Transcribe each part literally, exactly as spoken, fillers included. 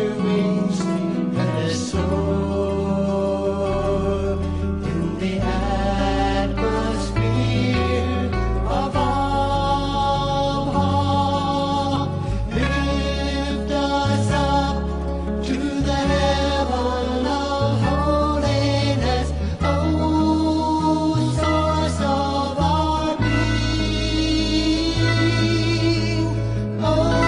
your wings and they soar in the atmosphere of awe. Lift us up to the heaven of holiness, oh, source of our being, oh,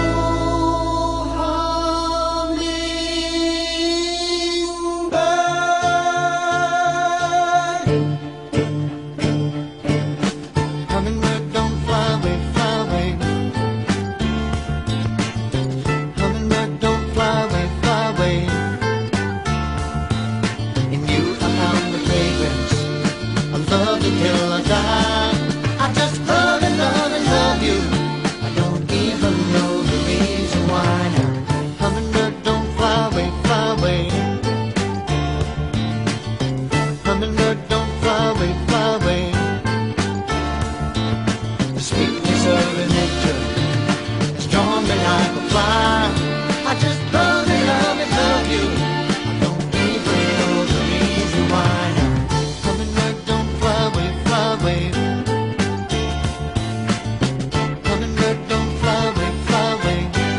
hummingbird. Hummingbird, don't fly away, fly away. Hummingbird, don't fly away, fly away. In you I found the fragrance of love till I die. I just love and love and love you. I don't even know the reason why now. Hummingbird, don't fly away, fly away. Hummingbird, don't fly away, fly away. The sweetness of the nectar has drawn me like a fly. I just love and love and love you. I don't even know the reason why now. Hummingbird, don't fly away, fly away. Hummingbird, don't fly away, fly away.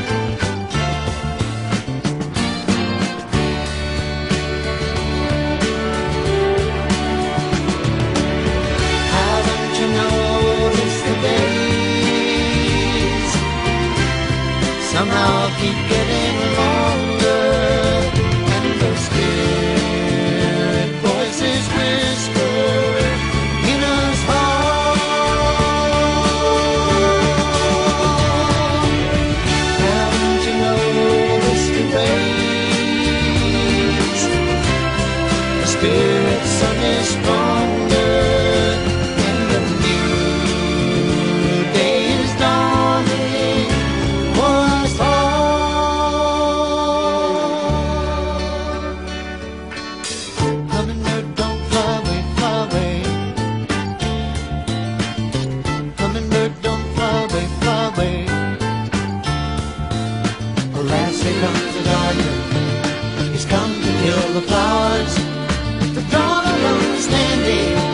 Haven't you noticed the days somehow keep getting longer, and the spirit voices whisper in us heart. Haven't you noticed the ways the spirit sun is stronger, and the new day is dawning for us all. Hummingbird, don't fly away, fly away. Hummingbird, don't fly away, fly away. Alas, here comes the gardener. He's come to kill the flowers, the dawn of understanding.